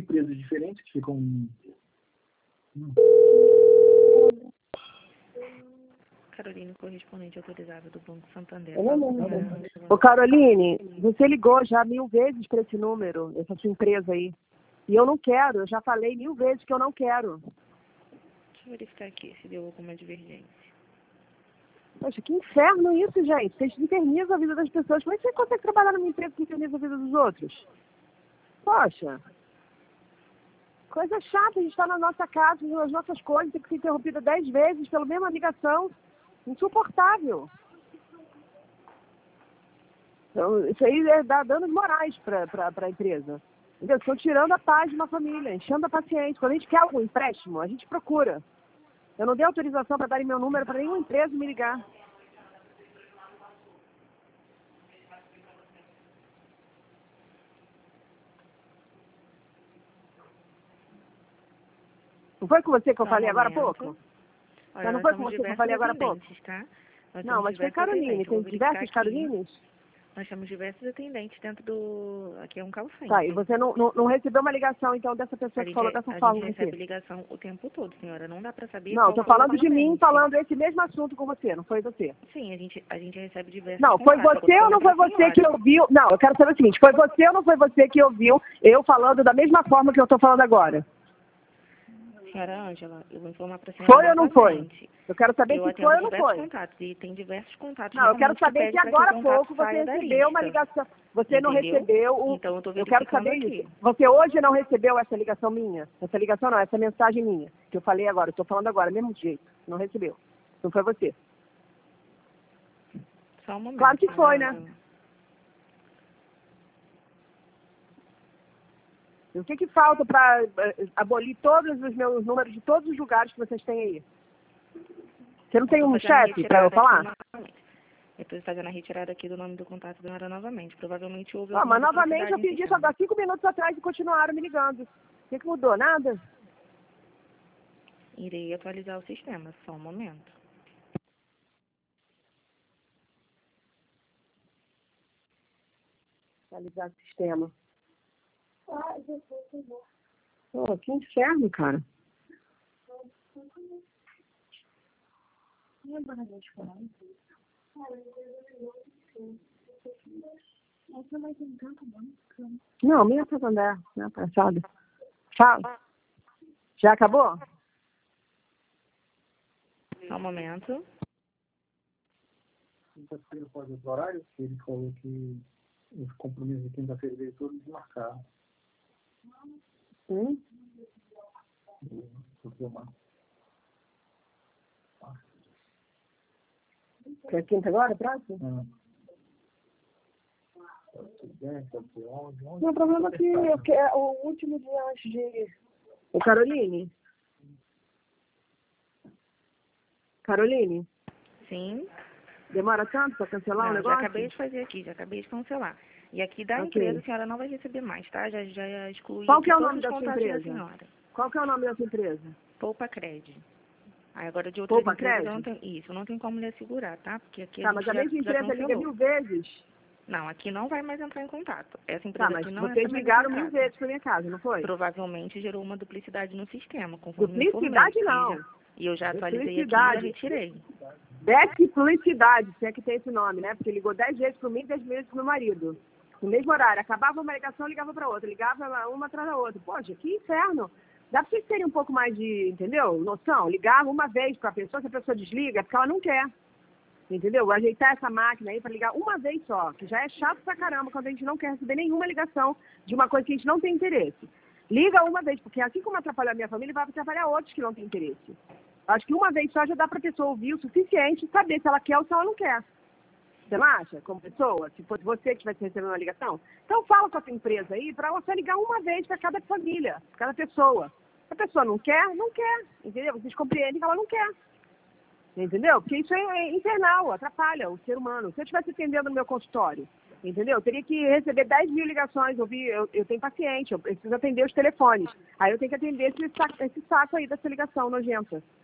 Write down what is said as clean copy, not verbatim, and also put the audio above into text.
empresas diferentes que ficam... Caroline, correspondente autorizada do Banco Santander. Ô, Caroline, você ligou já 1000 vezes para esse número, essa sua empresa aí. E eu não quero, eu já falei 1000 vezes que eu não quero. Deixa eu verificar aqui se deu alguma divergência. Poxa, que inferno isso, gente. Vocês infernizam a vida das pessoas. Como é que você consegue trabalhar numa empresa que inferniza a vida dos outros? Poxa. Coisa chata, a gente está na nossa casa, nas nossas coisas, tem que ser interrompida 10 vezes pela mesma ligação. Insuportável. Então, isso aí dá danos morais para a empresa. Entendeu? Estão tirando a paz de uma família, enchendo a paciência. Quando a gente quer algum empréstimo, a gente procura. Eu não dei autorização para darem meu número para nenhuma empresa me ligar. Não foi com você que eu falei agora há pouco? Olha, mas não foi com você que eu falei agora há pouco? Tá? Não, mas foi Caroline. Tem diversas Carolines? Nós temos diversos atendentes dentro do... Aqui é um call center. Tá, e você não recebeu uma ligação, então, dessa pessoa que falou dessa forma? A gente recebe ligação o tempo todo, senhora. Não dá para saber. Não, estou falando de mim, falando esse mesmo assunto com você, não foi você? Sim, a gente recebe diversos. Não, foi você ou não foi você que ouviu? Não, eu quero saber o seguinte: foi você ou não foi você que ouviu eu falando da mesma forma que eu estou falando agora? Senhora Ângela, eu vou informar para a senhora. Foi ou não foi? Eu quero saber se foi ou não foi. Contatos, e tem diversos contatos. Não, eu quero saber se agora há pouco você recebeu uma ligação. Você não recebeu o... Então, eu quero saber isso. Você hoje não recebeu essa ligação minha? Essa ligação não, essa mensagem minha. Que eu falei agora, eu estou falando agora, mesmo jeito. Não recebeu. Não foi você. Só um momento. Claro que foi, né? E o que falta para abolir todos os meus números de todos os lugares que vocês têm aí? Você não tem um chefe para eu falar? Eu estou fazendo a retirada aqui do nome do contato da senhora novamente. Provavelmente houve... mas novamente eu pedi isso há 5 minutos atrás e continuaram me ligando. O que mudou? Nada? Irei atualizar o sistema. Só um momento. Atualizar o sistema. Oh, que inferno, cara. Não, minha Santander, né, passada. Fala. Já acabou? Só um momento. Quinta-feira pode os horários, ele falou que os compromissos de quinta-feira dele todos desmarcaram. Quer quinta agora, próximo? Não, o problema é que é o último dia antes de... Ô, Caroline? Caroline? Sim. Demora tanto para cancelar o negócio? Já acabei de fazer aqui, já acabei de cancelar. E aqui da empresa a senhora não vai receber mais, tá? Já excluí. Qual que é o nome da sua empresa? Qual que é o nome da sua empresa? Poupa Cred. Aí agora de outras empresas eu não tenho, isso, eu não tenho como lhe assegurar, tá? Porque aqui mas a mesma empresa liga 1000 vezes. Não, aqui não vai mais entrar em contato. Essa empresa mas aqui não vocês ligaram 1000 vezes para minha casa, não foi? Provavelmente gerou uma duplicidade no sistema, duplicidade não. E eu já atualizei aqui e já retirei. Duplicidade, se é que tem esse nome, né? Porque ligou 10 vezes para mim e 10 vezes para o meu marido. No mesmo horário. Acabava uma ligação, ligava para outra. Ligava uma atrás da outra. Poxa, que inferno. Dá para vocês terem um pouco mais de, entendeu? Noção. Ligava uma vez para a pessoa, se a pessoa desliga, é porque ela não quer. Entendeu? Ajeitar essa máquina aí para ligar uma vez só, que já é chato pra caramba quando a gente não quer receber nenhuma ligação de uma coisa que a gente não tem interesse. Liga uma vez, porque assim como atrapalhou a minha família, vai atrapalhar outros que não têm interesse. Acho que uma vez só já dá para a pessoa ouvir o suficiente, saber se ela quer ou se ela não quer. Você não acha, como pessoa? Se fosse você que estivesse recebendo uma ligação? Então fala com a sua empresa aí para você ligar uma vez para cada família, cada pessoa. Se a pessoa não quer, não quer. Entendeu? Vocês compreendem que ela não quer. Entendeu? Porque isso é infernal, atrapalha o ser humano. Se eu estivesse atendendo no meu consultório, entendeu? Eu teria que receber 10.000 ligações, eu tenho paciente, eu preciso atender os telefones. Aí eu tenho que atender esse saco aí dessa ligação nojenta.